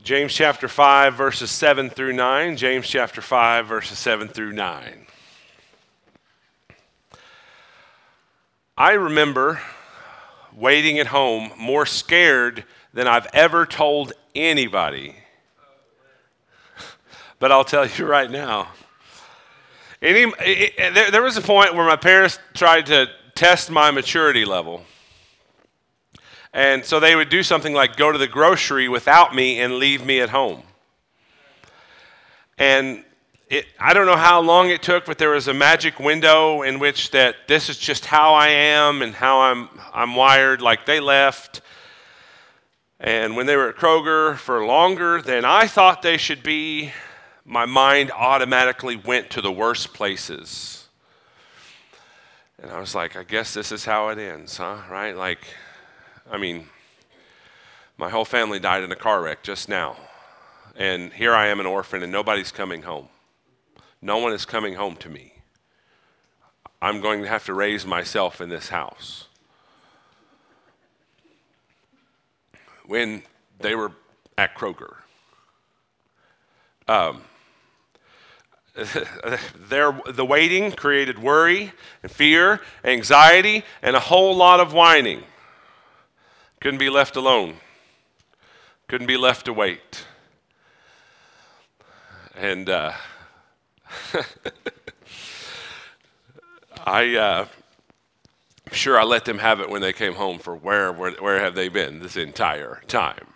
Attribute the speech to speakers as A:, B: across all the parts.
A: James chapter 5, verses 7 through 9. James chapter 5, verses 7 through 9. I remember waiting at home more scared than I've ever told anybody. But I'll tell you right now, there was a point where my parents tried to test my maturity level. And so they would do something like go to the grocery without me and leave me at home. And I don't know how long it took, but there was a magic window in which that this is just how I am and how I'm wired. Like they left. And when they were at Kroger for longer than I thought they should be, my mind automatically went to the worst places. And I was like, I guess this is how it ends, huh? Right? Like, I mean, my whole family died in a car wreck just now. And here I am an orphan and nobody's coming home. No one is coming home to me. I'm going to have to raise myself in this house. When they were at Kroger, the waiting created worry and fear, anxiety, and a whole lot of whining. Couldn't be left alone. Couldn't be left to wait. And I'm sure I let them have it when they came home for where have they been this entire time.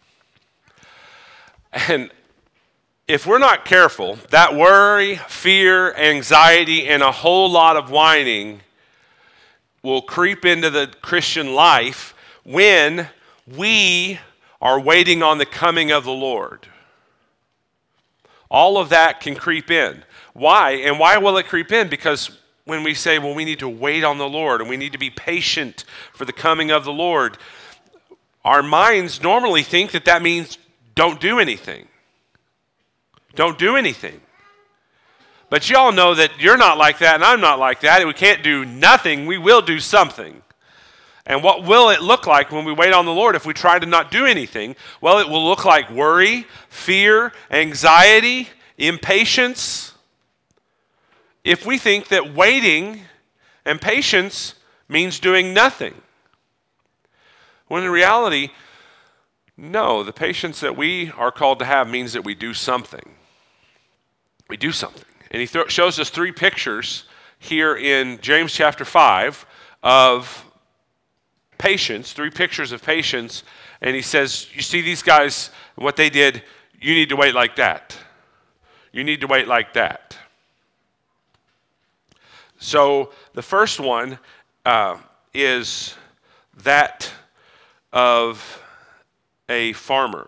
A: And if we're not careful, that worry, fear, anxiety, and a whole lot of whining will creep into the Christian life when we are waiting on the coming of the Lord. All of that can creep in. Why? And why will it creep in? Because when we say, well, we need to wait on the Lord and we need to be patient for the coming of the Lord, our minds normally think that that means don't do anything. Don't do anything. But you all know that you're not like that and I'm not like that. We can't do nothing. We will do something. And what will it look like when we wait on the Lord if we try to not do anything? Well, it will look like worry, fear, anxiety, impatience. If we think that waiting and patience means doing nothing. When in reality, no, the patience that we are called to have means that we do something. We do something. And he shows us three pictures here in James chapter 5 of patience, three pictures of patience, and he says, you see these guys, what they did, you need to wait like that. You need to wait like that. So the first one is that of a farmer,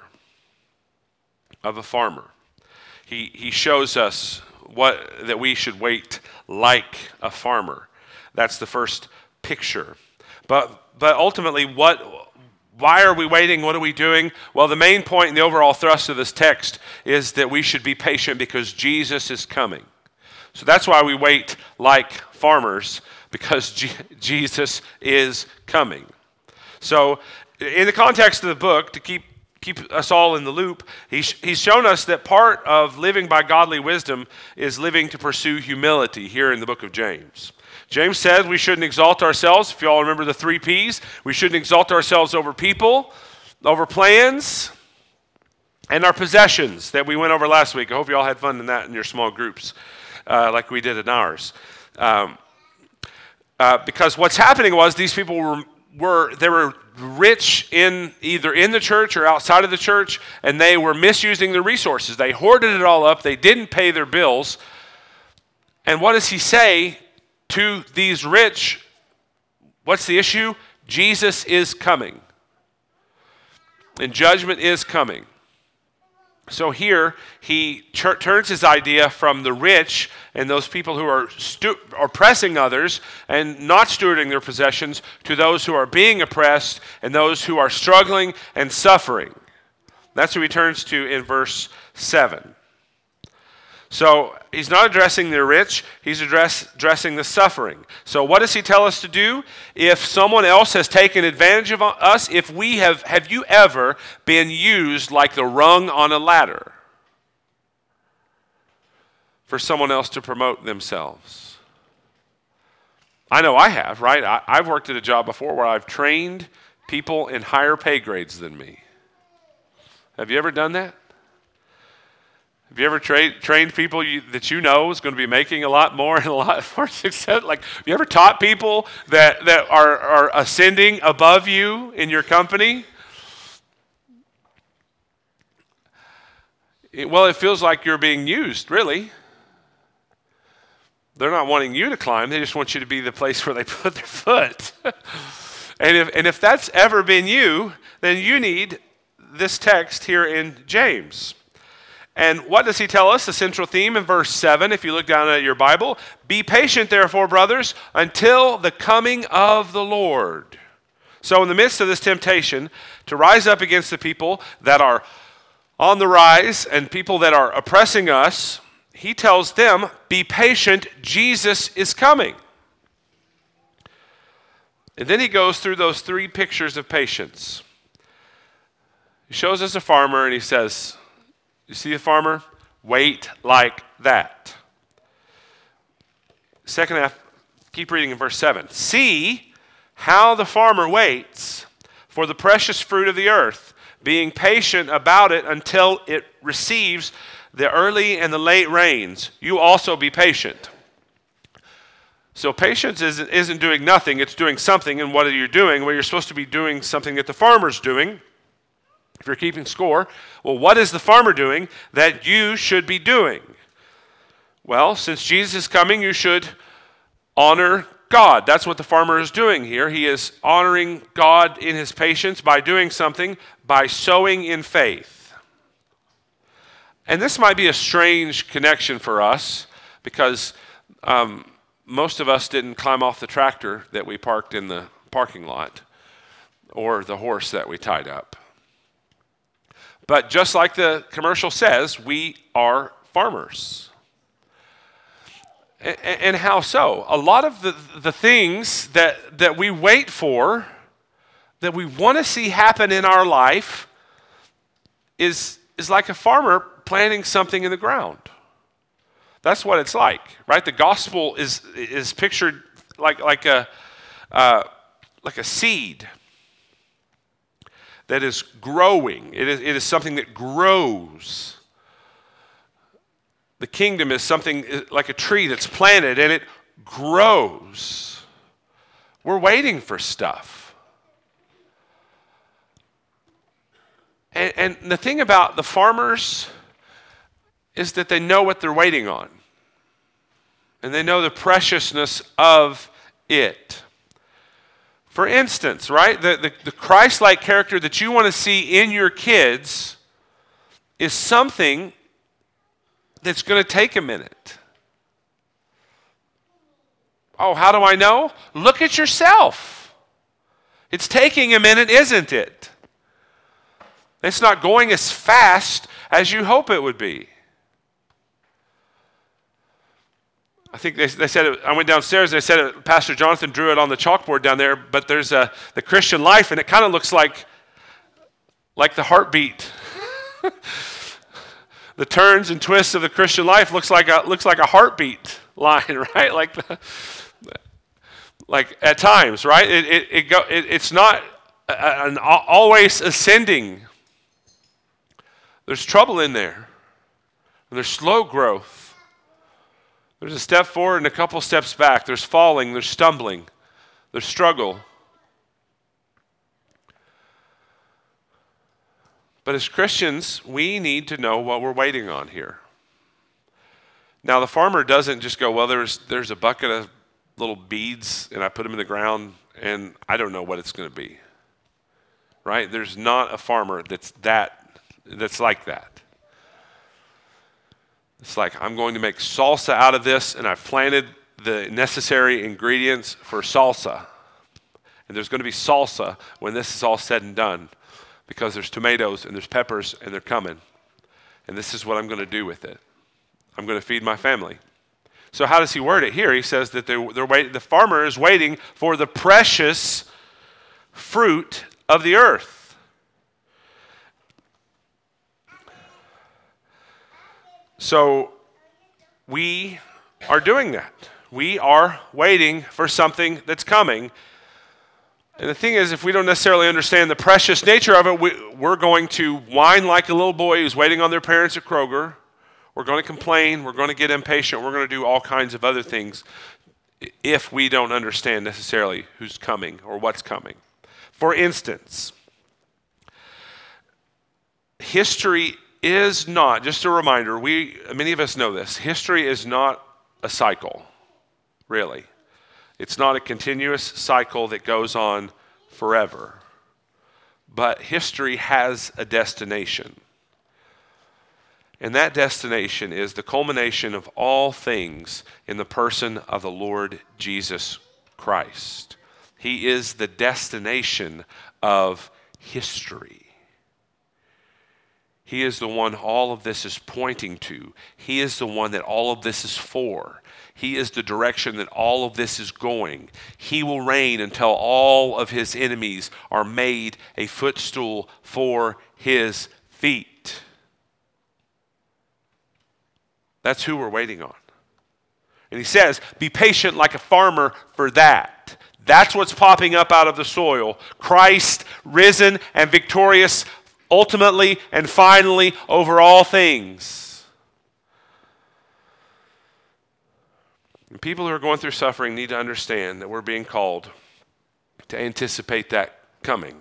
A: He shows us that we should wait like a farmer. That's the first picture. But ultimately, why are we waiting? What are we doing? Well, the main point and the overall thrust of this text is that we should be patient because Jesus is coming. So that's why we wait like farmers, because Jesus is coming. So in the context of the book, to keep us all in the loop, he's shown us that part of living by godly wisdom is living to pursue humility here in the book of James. James says we shouldn't exalt ourselves. If you all remember the 3 Ps, we shouldn't exalt ourselves over people, over plans, and our possessions that we went over last week. I hope you all had fun in that in your small groups, like we did in ours. Because what's happening was these people were rich either in the church or outside of the church, and they were misusing their resources. They hoarded it all up. They didn't pay their bills. And what does he say to these rich? What's the issue? Jesus is coming. And judgment is coming. So here, he turns his idea from the rich and those people who are oppressing others and not stewarding their possessions to those who are being oppressed and those who are struggling and suffering. That's what he turns to in verse 7. So he's not addressing the rich, he's addressing the suffering. So what does he tell us to do? If someone else has taken advantage of us, if we have you ever been used like the rung on a ladder for someone else to promote themselves? I know I have, right? I've worked at a job before where I've trained people in higher pay grades than me. Have you ever done that? Have you ever trained people that you know is going to be making a lot more and a lot more success? Like, have you ever taught people that are ascending above you in your company? Well, it feels like you're being used, really. They're not wanting you to climb. They just want you to be the place where they put their foot. And if that's ever been you, then you need this text here in James. And what does he tell us? The central theme in verse 7, if you look down at your Bible, be patient, therefore, brothers, until the coming of the Lord. So in the midst of this temptation to rise up against the people that are on the rise and people that are oppressing us, he tells them, be patient, Jesus is coming. And then he goes through those three pictures of patience. He shows us a farmer and he says, you see a farmer? Wait like that. Second half, keep reading in verse 7. See how the farmer waits for the precious fruit of the earth, being patient about it until it receives the early and the late rains. You also be patient. So patience isn't doing nothing, it's doing something. And what are you doing? Well, you're supposed to be doing something that the farmer's doing. If you're keeping score, well, what is the farmer doing that you should be doing? Well, since Jesus is coming, you should honor God. That's what the farmer is doing here. He is honoring God in his patience by doing something, by sowing in faith. And this might be a strange connection for us because most of us didn't climb off the tractor that we parked in the parking lot or the horse that we tied up. But just like the commercial says, we are farmers. And how so? A lot of the things that we wait for, that we want to see happen in our life, is like a farmer planting something in the ground. That's what it's like, right? The gospel is pictured like a seed that is growing. It is something that grows. The kingdom is something like a tree that's planted and it grows. We're waiting for stuff. And the thing about the farmers is that they know what they're waiting on. And they know the preciousness of it. For instance, right, the Christ-like character that you want to see in your kids is something that's going to take a minute. Oh, how do I know? Look at yourself. It's taking a minute, isn't it? It's not going as fast as you hope it would be. I think they said, I went downstairs, they said Pastor Jonathan drew it on the chalkboard down there, but there's the Christian life, and it kind of looks like the heartbeat. The turns and twists of the Christian life looks like a heartbeat line, right? Like at times, right? It's not an always ascending. There's trouble in there. And there's slow growth. There's a step forward and a couple steps back. There's falling, there's stumbling, there's struggle. But as Christians, we need to know what we're waiting on here. Now, the farmer doesn't just go, well, there's a bucket of little beads, and I put them in the ground, and I don't know what it's going to be. Right? There's not a farmer that's like that. It's like, I'm going to make salsa out of this, and I've planted the necessary ingredients for salsa. And there's going to be salsa when this is all said and done, because there's tomatoes and there's peppers and they're coming. And this is what I'm going to do with it. I'm going to feed my family. So how does he word it here? He says that the farmer is waiting for the precious fruit of the earth. So we are doing that. We are waiting for something that's coming. And the thing is, if we don't necessarily understand the precious nature of it, we're going to whine like a little boy who's waiting on their parents at Kroger. We're going to complain. We're going to get impatient. We're going to do all kinds of other things if we don't understand necessarily who's coming or what's coming. For instance, history is not, just a reminder, many of us know this, history is not a cycle, really. It's not a continuous cycle that goes on forever. But history has a destination. And that destination is the culmination of all things in the person of the Lord Jesus Christ. He is the destination of history. He is the one all of this is pointing to. He is the one that all of this is for. He is the direction that all of this is going. He will reign until all of his enemies are made a footstool for his feet. That's who we're waiting on. And he says, be patient like a farmer for that. That's what's popping up out of the soil. Christ risen and victorious ultimately and finally over all things. And people who are going through suffering need to understand that we're being called to anticipate that coming.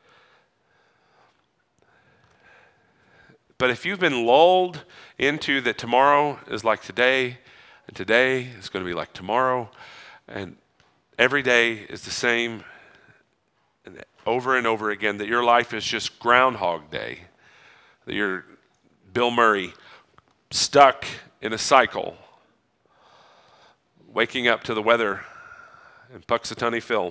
A: But if you've been lulled into that tomorrow is like today, and today is going to be like tomorrow, and every day is the same, and over again, that your life is just Groundhog Day, that you're Bill Murray stuck in a cycle, waking up to the weather in Puxatawny Phil,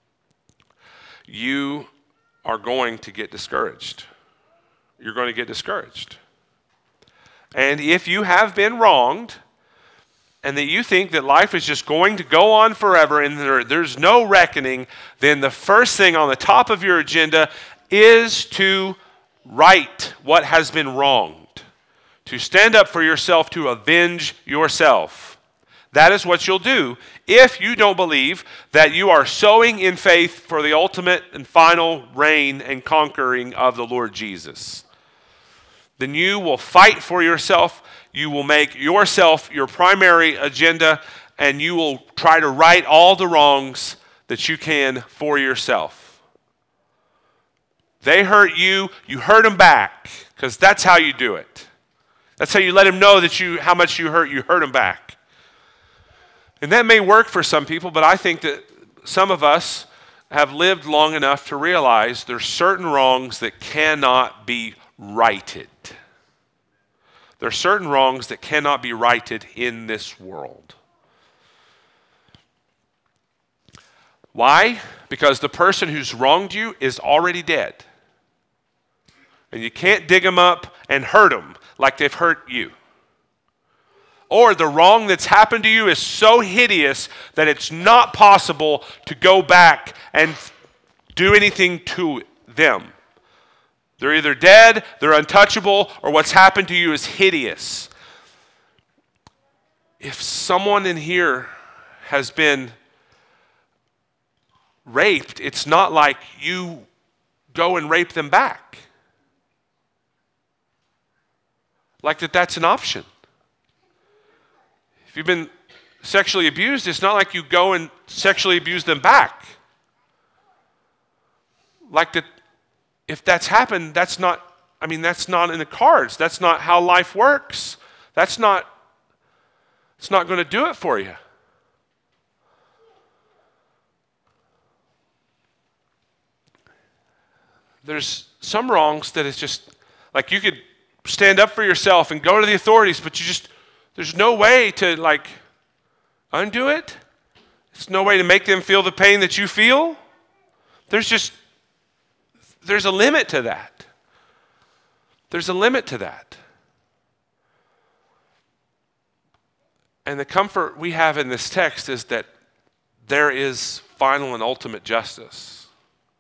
A: you are going to get discouraged. You're going to get discouraged. And if you have been wronged, and that you think that life is just going to go on forever and there's no reckoning, then the first thing on the top of your agenda is to right what has been wronged, to stand up for yourself, to avenge yourself. That is what you'll do if you don't believe that you are sowing in faith for the ultimate and final reign and conquering of the Lord Jesus. Then you will fight for yourself. You will make yourself your primary agenda, and you will try to right all the wrongs that you can for yourself. They hurt you, you hurt them back, because that's how you do it. That's how you let them know that how much you hurt them back. And that may work for some people, but I think that some of us have lived long enough to realize there's certain wrongs that cannot be righted. There are certain wrongs that cannot be righted in this world. Why? Because the person who's wronged you is already dead. And you can't dig them up and hurt them like they've hurt you. Or the wrong that's happened to you is so hideous that it's not possible to go back and do anything to them. They're either dead, they're untouchable, or what's happened to you is hideous. If someone in here has been raped, it's not like you go and rape them back. Like that's an option. If you've been sexually abused, it's not like you go and sexually abuse them back. Like that. If that's happened, that's not in the cards. That's not how life works. It's not going to do it for you. There's some wrongs that it's just, like you could stand up for yourself and go to the authorities, but there's no way to undo it. There's no way to make them feel the pain that you feel. There's a limit to that. There's a limit to that. And the comfort we have in this text is that there is final and ultimate justice.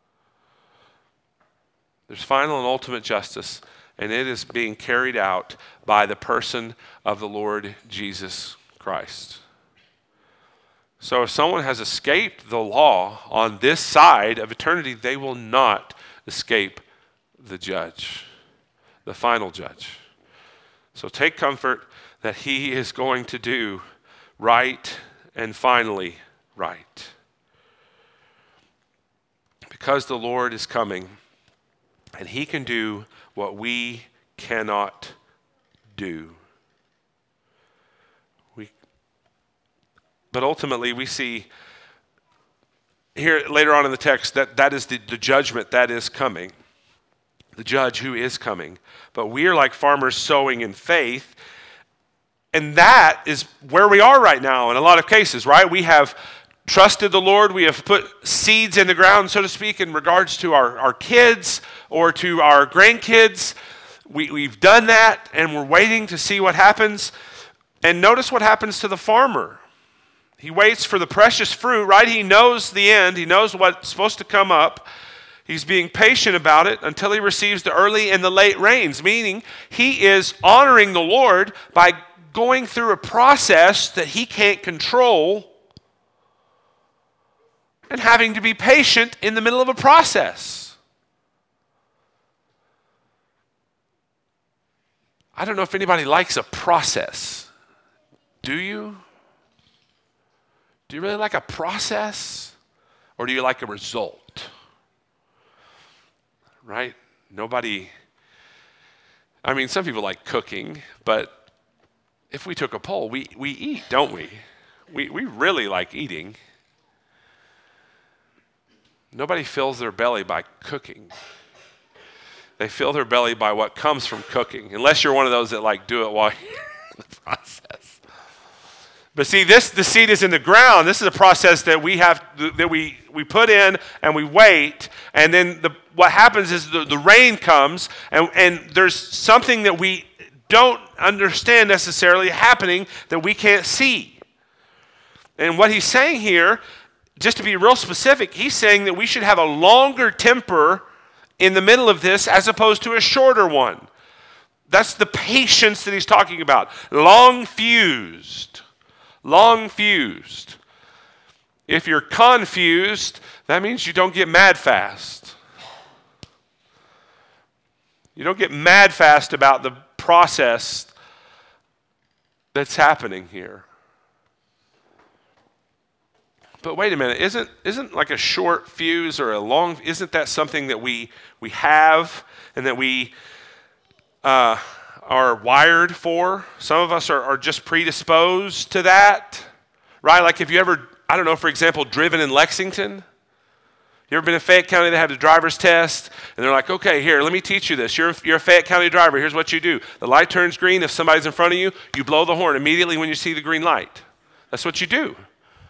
A: There's final and ultimate justice, and it is being carried out by the person of the Lord Jesus Christ. So if someone has escaped the law on this side of eternity, they will not escape the judge, the final judge. So take comfort that he is going to do right and finally right. Because the Lord is coming, and he can do what we cannot do. But ultimately, we see here later on in the text that is the judgment that is coming, the judge who is coming. But we are like farmers sowing in faith, and that is where we are right now in a lot of cases, right? We have trusted the Lord. We have put seeds in the ground, so to speak, in regards to our kids or to our grandkids. We've done that, and we're waiting to see what happens. And notice what happens to the farmer. He waits for the precious fruit, right? He knows the end. He knows what's supposed to come up. He's being patient about it until he receives the early and the late rains, meaning he is honoring the Lord by going through a process that he can't control and having to be patient in the middle of a process. I don't know if anybody likes a process. Do you? Do you really like a process, or do you like a result? Right? Nobody, I mean, some people like cooking, but if we took a poll, we eat, don't we? We really like eating. Nobody fills their belly by cooking. They fill their belly by what comes from cooking, unless you're one of those that like do it while you're in the process. But see, the seed is in the ground. This is a process that we have, that we put in and we wait. And then what happens is the rain comes, and there's something that we don't understand necessarily happening that we can't see. And what he's saying here, just to be real specific, he's saying that we should have a longer temper in the middle of this as opposed to a shorter one. That's the patience that he's talking about. Long fused. Long fused. If you're confused, that means you don't get mad fast. You don't get mad fast about the process that's happening here. But wait a minute, isn't like a short fuse or a long, isn't that something that we have and that we are wired for? Some of us are just predisposed to that, right? Like if you ever, I don't know, for example, driven in Lexington. You ever been in Fayette County? They have the driver's test, and they're like, okay, here, let me teach you this. You're a Fayette County driver. Here's what you do. The light turns green. If somebody's in front of you, you blow the horn immediately when you see the green light. That's what you do.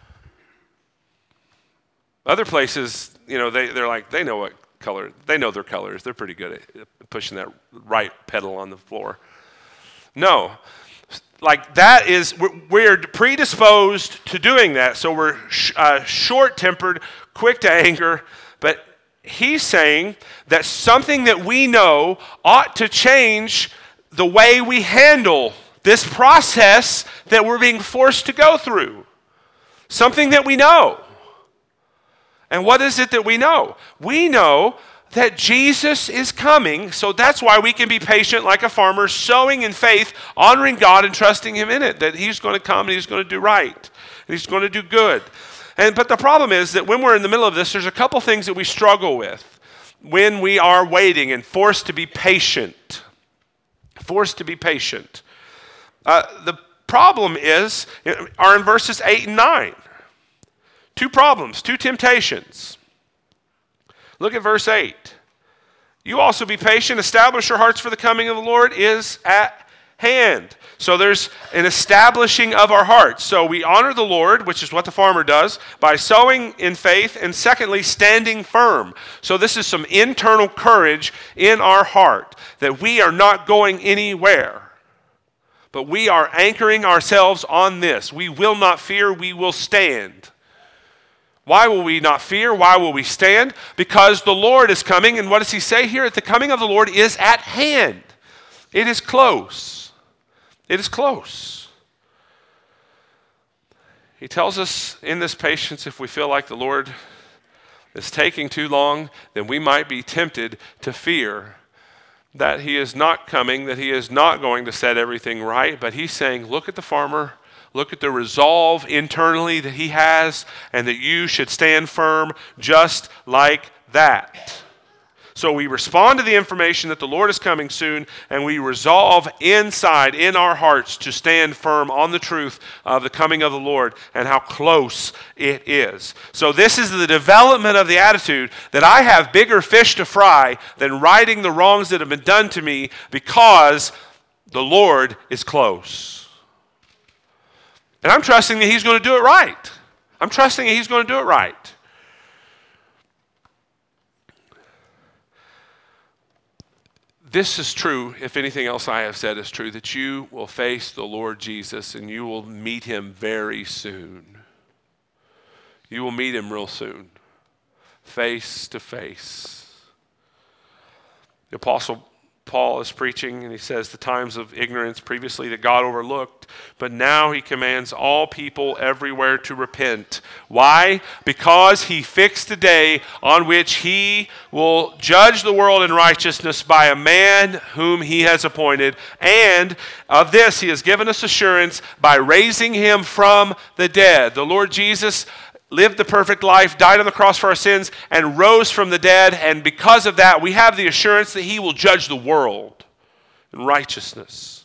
A: Other places, they're like, they know what color. They know their colors. They're pretty good at pushing that right pedal on the floor. No, like that is, we're predisposed to doing that. So we're short-tempered, quick to anger. But he's saying that something that we know ought to change the way we handle this process that we're being forced to go through. Something that we know. And what is it that we know? We know that Jesus is coming, so that's why we can be patient like a farmer, sowing in faith, honoring God and trusting him in it, that he's going to come and he's going to do right, and he's going to do good. But the problem is that when we're in the middle of this, there's a couple things that we struggle with when we are waiting and forced to be patient. Forced to be patient. The problem are in verses 8 and 9. Two problems, two temptations. Look at verse 8. You also be patient, establish your hearts, for the coming of the Lord is at hand. So there's an establishing of our hearts. So we honor the Lord, which is what the farmer does, by sowing in faith, and secondly, standing firm. So this is some internal courage in our heart, that we are not going anywhere. But we are anchoring ourselves on this. We will not fear, we will stand. Why will we not fear? Why will we stand? Because the Lord is coming, and what does he say here? The coming of the Lord is at hand. It is close. It is close. He tells us in this patience, if we feel like the Lord is taking too long, then we might be tempted to fear that he is not coming, that he is not going to set everything right. But he's saying, look at the farmer. Look at the resolve internally that he has, and that you should stand firm just like that. So we respond to the information that the Lord is coming soon, and we resolve inside, in our hearts, to stand firm on the truth of the coming of the Lord and how close it is. So this is the development of the attitude that I have bigger fish to fry than righting the wrongs that have been done to me, because the Lord is close. And I'm trusting that he's going to do it right. I'm trusting that he's going to do it right. This is true, if anything else I have said is true, that you will face the Lord Jesus and you will meet him very soon. You will meet him real soon, face to face. The Apostle Paul is preaching, and he says the times of ignorance previously that God overlooked, but now he commands all people everywhere to repent. Why? Because he fixed a day on which he will judge the world in righteousness by a man whom he has appointed, and of this he has given us assurance by raising him from the dead. The Lord Jesus lived the perfect life, died on the cross for our sins, and rose from the dead. And because of that, we have the assurance that he will judge the world in righteousness.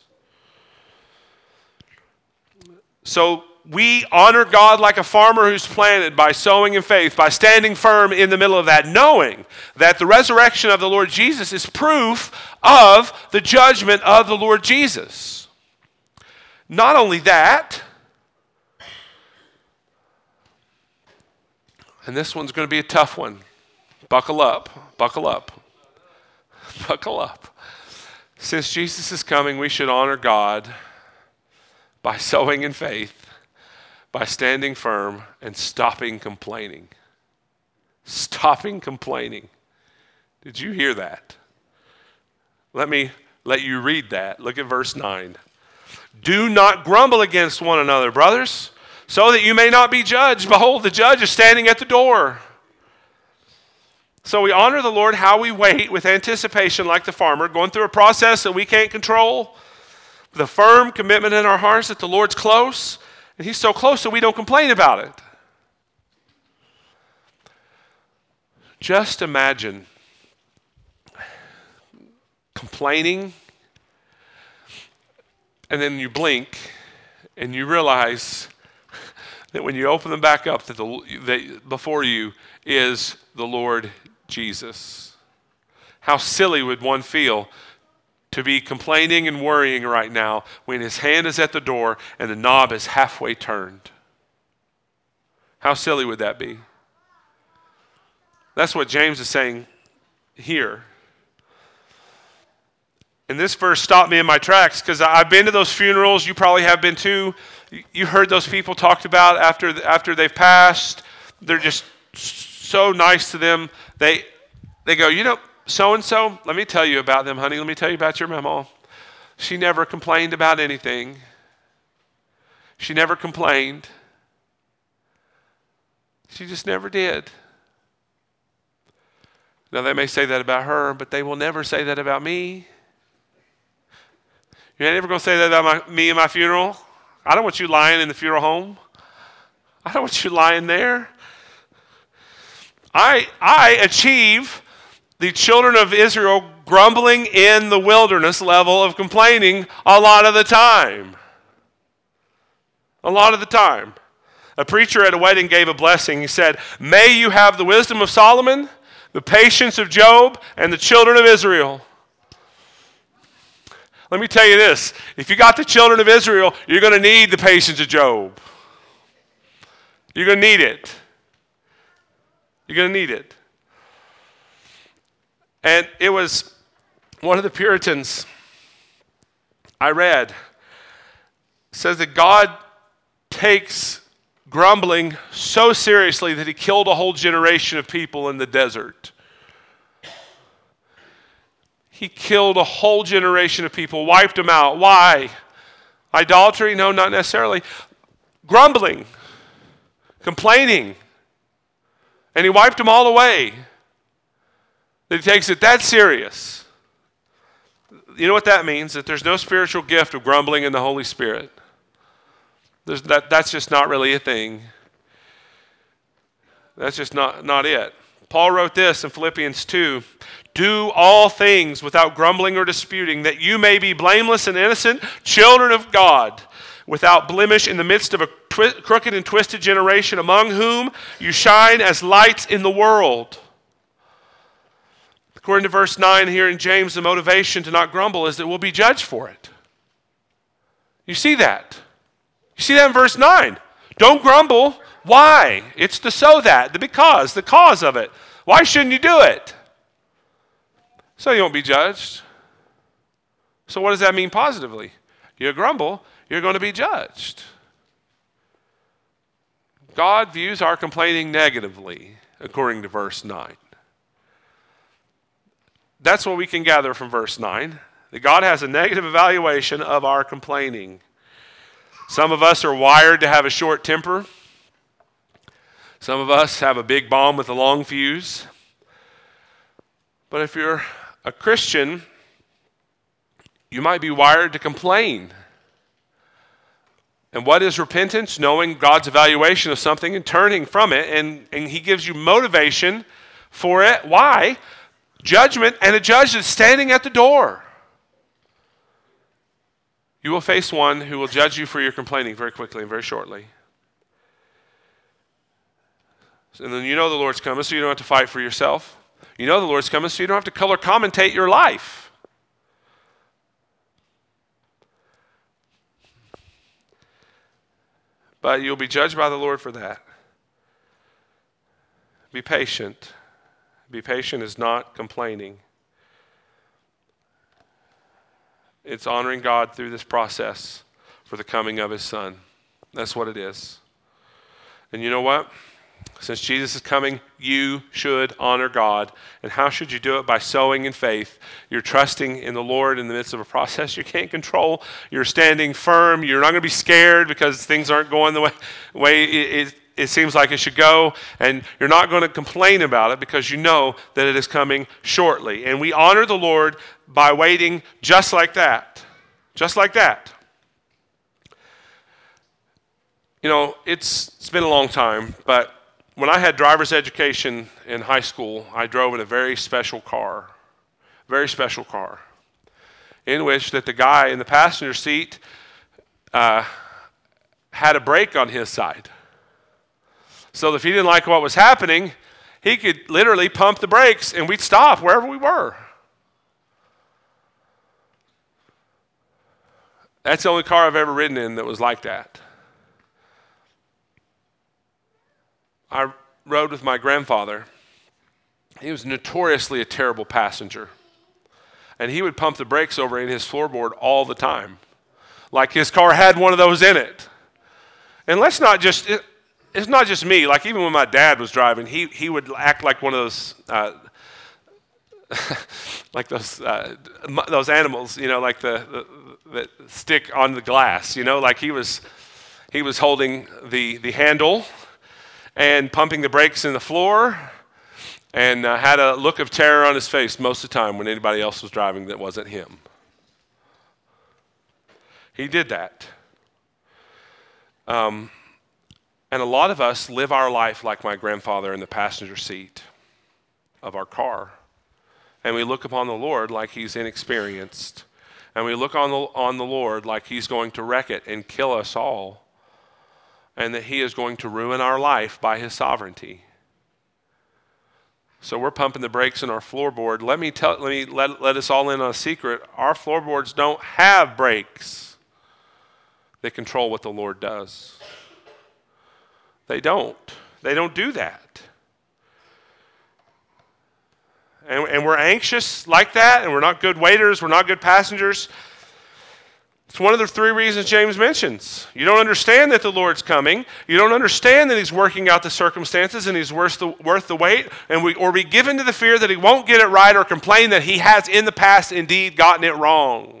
A: So we honor God like a farmer who's planted, by sowing in faith, by standing firm in the middle of that, knowing that the resurrection of the Lord Jesus is proof of the judgment of the Lord Jesus. Not only that, and this one's going to be a tough one. Buckle up, buckle up, buckle up. Since Jesus is coming, we should honor God by sowing in faith, by standing firm, and stopping complaining. Stopping complaining. Did you hear that? Let me let you read that. Look at verse 9. Do not grumble against one another, brothers, so that you may not be judged. Behold, the judge is standing at the door. So we honor the Lord how we wait with anticipation, like the farmer, going through a process that we can't control, with a firm commitment in our hearts that the Lord's close, and he's so close that we don't complain about it. Just imagine complaining, and then you blink, and you realize that when you open them back up, that before you is the Lord Jesus. How silly would one feel to be complaining and worrying right now when his hand is at the door and the knob is halfway turned? How silly would that be? That's what James is saying here. And this verse stopped me in my tracks, because I've been to those funerals. You probably have been too. You heard those people talked about after they've passed. They're just so nice to them. They go, you know, so-and-so, let me tell you about them, honey. Let me tell you about your mama. She never complained about anything. She never complained. She just never did. Now, they may say that about her, but they will never say that about me. You're never going to say that about me and my funeral? I don't want you lying in the funeral home. I don't want you lying there. I achieve the children of Israel grumbling in the wilderness level of complaining a lot of the time. A lot of the time. A preacher at a wedding gave a blessing. He said, "May you have the wisdom of Solomon, the patience of Job, and the children of Israel." Let me tell you this. If you got the children of Israel, you're going to need the patience of Job. You're going to need it. You're going to need it. And it was one of the Puritans I read. says that God takes grumbling so seriously that he killed a whole generation of people in the desert. He killed a whole generation of people, wiped them out. Why? Idolatry? No, not necessarily. Grumbling, complaining. And he wiped them all away. That he takes it that serious. You know what that means? That there's no spiritual gift of grumbling in the Holy Spirit. That's just not really a thing. That's just not it. Paul wrote this in Philippians 2. Do all things without grumbling or disputing, that you may be blameless and innocent, children of God, without blemish in the midst of a crooked and twisted generation, among whom you shine as lights in the world. According to verse 9 here in James, the motivation to not grumble is that we'll be judged for it. You see that? You see that in verse 9. Don't grumble. Why? It's the so that, the because, the cause of it. Why shouldn't you do it? So you won't be judged. So what does that mean positively? You grumble, you're going to be judged. God views our complaining negatively, according to verse 9. That's what we can gather from verse 9, that God has a negative evaluation of our complaining. Some of us are wired to have a short temper. Some of us have a big bomb with a long fuse. But if you're a Christian, you might be wired to complain. And what is repentance? Knowing God's evaluation of something and turning from it, and he gives you motivation for it. Why? Judgment, and a judge is standing at the door. You will face one who will judge you for your complaining very quickly and very shortly. And then you know the Lord's coming, so you don't have to fight for yourself. You know the Lord's coming, so you don't have to color commentate your life. But you'll be judged by the Lord for that. Be patient. Be patient is not complaining. It's honoring God through this process for the coming of his Son. That's what it is. And you know what? Since Jesus is coming, you should honor God. And how should you do it? By sowing in faith. You're trusting in the Lord in the midst of a process you can't control. You're standing firm. You're not going to be scared because things aren't going the way it seems like it should go. And you're not going to complain about it because you know that it is coming shortly. And we honor the Lord by waiting just like that. Just like that. You know, it's been a long time, but when I had driver's education in high school, I drove in a very special car, in which that the guy in the passenger seat had a brake on his side. So if he didn't like what was happening, he could literally pump the brakes and we'd stop wherever we were. That's the only car I've ever ridden in that was like that. I rode with my grandfather. He was notoriously a terrible passenger. And he would pump the brakes over in his floorboard all the time. Like his car had one of those in it. And it's not just me. Like even when my dad was driving, he would act like one of those, like those animals, you know, like that stick on the glass, you know, like he was holding the handle and pumping the brakes in the floor, and had a look of terror on his face most of the time when anybody else was driving that wasn't him. He did that. And a lot of us live our life like my grandfather in the passenger seat of our car. And we look upon the Lord like he's inexperienced. And we look on the Lord like he's going to wreck it and kill us all. And that he is going to ruin our life by his sovereignty. So we're pumping the brakes in our floorboard. Let us all in on a secret. Our floorboards don't have brakes that control what the Lord does. They don't. They don't do that. And we're anxious like that, and we're not good waiters, we're not good passengers. It's one of the three reasons James mentions. You don't understand that the Lord's coming. You don't understand that he's working out the circumstances and he's worth the wait. Or be given to the fear that he won't get it right or complain that he has in the past indeed gotten it wrong.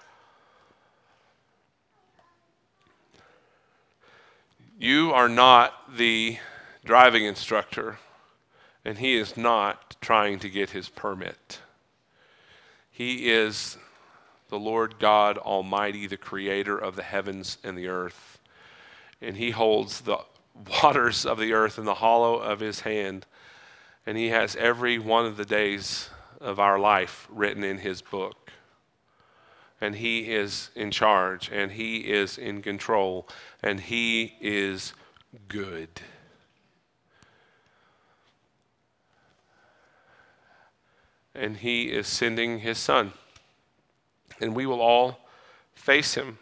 A: You are not the driving instructor, and he is not trying to get his permit. He is the Lord God Almighty, the creator of the heavens and the earth. And he holds the waters of the earth in the hollow of his hand. And he has every one of the days of our life written in his book. And he is in charge, and he is in control, and he is good. And he is sending his son. And we will all face him.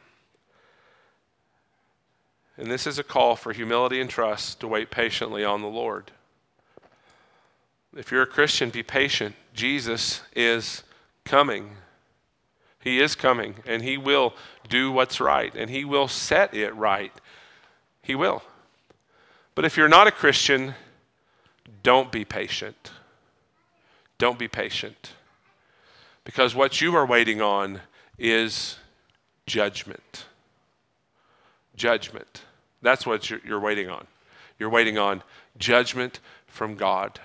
A: And this is a call for humility and trust to wait patiently on the Lord. If you're a Christian, be patient. Jesus is coming. He is coming, and he will do what's right, and he will set it right. He will. But if you're not a Christian, don't be patient. Don't be patient. Because what you are waiting on is judgment. Judgment. That's what you're waiting on. You're waiting on judgment from God.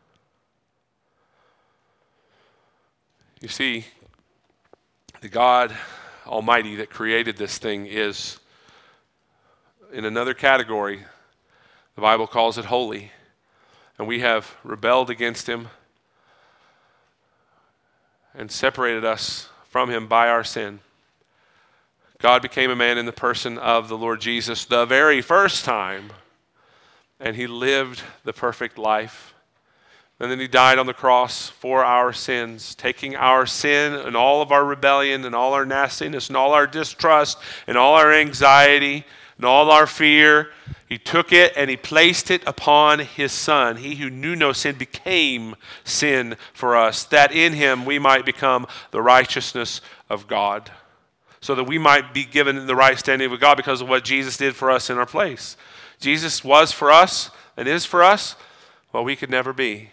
A: You see, the God Almighty that created this thing is in another category. The Bible calls it holy. And we have rebelled against him and separated us from him by our sin. God became a man in the person of the Lord Jesus the very first time, and he lived the perfect life. And then he died on the cross for our sins, taking our sin and all of our rebellion and all our nastiness and all our distrust and all our anxiety and all our fear. He took it and he placed it upon his son. He who knew no sin became sin for us, that in him we might become the righteousness of God, so that we might be given the right standing with God because of what Jesus did for us in our place. Jesus was for us and is for us what we could never be.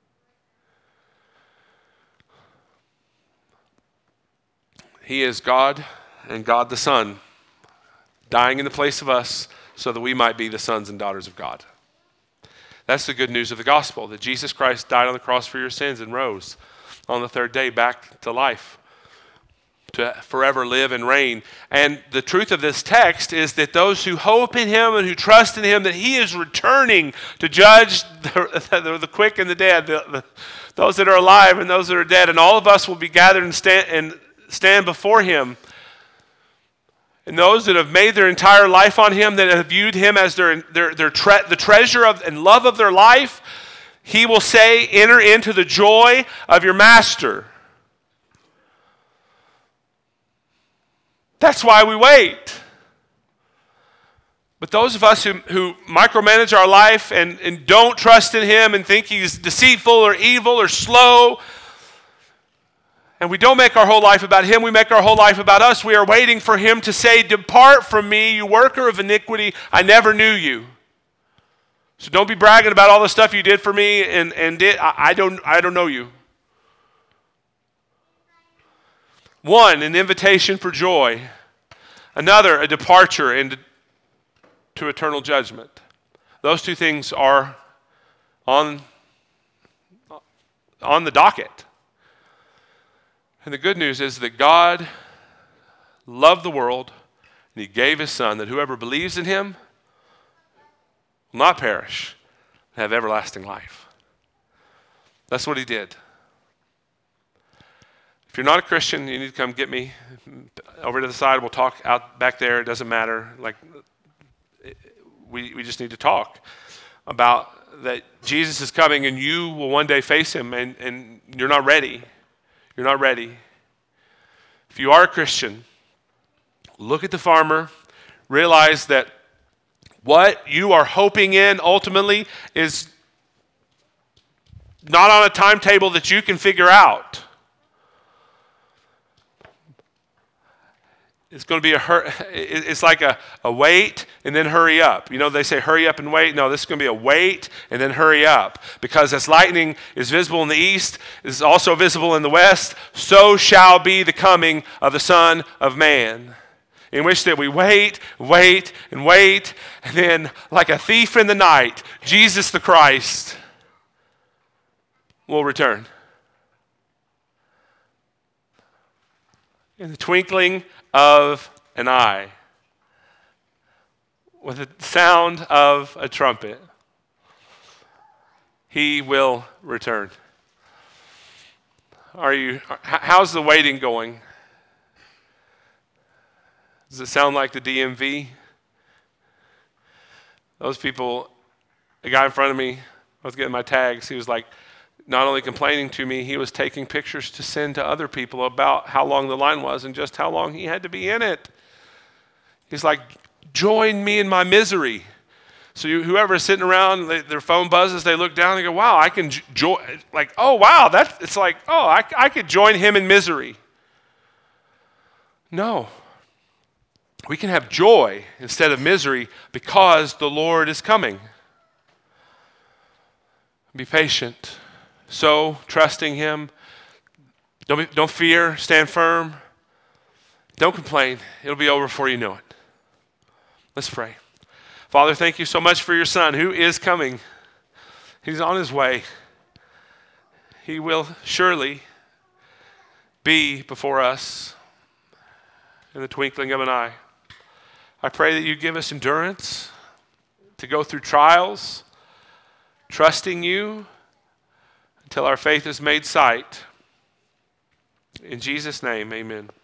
A: He is God and God the Son, dying in the place of us so that we might be the sons and daughters of God. That's the good news of the gospel, that Jesus Christ died on the cross for your sins and rose on the third day back to life, to forever live and reign. And the truth of this text is that those who hope in him and who trust in him, that he is returning to judge the quick and the dead, those that are alive and those that are dead, and all of us will be gathered and stand before him. And those that have made their entire life on him, that have viewed him as the treasure of and love of their life, he will say, enter into the joy of your master. That's why we wait. But those of us who micromanage our life and don't trust in him and think he's deceitful or evil or slow, and we don't make our whole life about him, we make our whole life about us. We are waiting for him to say, depart from me, you worker of iniquity, I never knew you. So don't be bragging about all the stuff you did for me I don't know you. One, an invitation for joy. Another, a departure into eternal judgment. Those two things are on the docket. And the good news is that God loved the world, and he gave his son, that whoever believes in him will not perish, but have everlasting life. That's what he did. If you're not a Christian, you need to come get me over to the side. We'll talk out back there. It doesn't matter. We just need to talk about that Jesus is coming, and you will one day face him, and you're not ready. You're not ready. If you are a Christian, look at the farmer, realize that what you are hoping in ultimately is not on a timetable that you can figure out. It's going to be it's like a wait and then hurry up. You know, they say hurry up and wait. No, this is going to be a wait and then hurry up. Because as lightning is visible in the east, is also visible in the west, so shall be the coming of the Son of Man. In which that we wait, and then like a thief in the night, Jesus the Christ will return. In the twinkling of an eye, with the sound of a trumpet, he will return. How's the waiting going? Does it sound like the DMV? Those people, the guy in front of me, I was getting my tags, he was like, not only complaining to me, he was taking pictures to send to other people about how long the line was and just how long he had to be in it. He's like, join me in my misery. So whoever is sitting around, their phone buzzes, they look down and go, wow, I can join. Like, oh, wow, it's like, oh, I could join him in misery. No. We can have joy instead of misery because the Lord is coming. Be patient. So, trusting him. Don't fear. Stand firm. Don't complain. It'll be over before you know it. Let's pray. Father, thank you so much for your Son who is coming. He's on his way. He will surely be before us in the twinkling of an eye. I pray that you give us endurance to go through trials, trusting you until our faith is made sight. In Jesus' name, amen.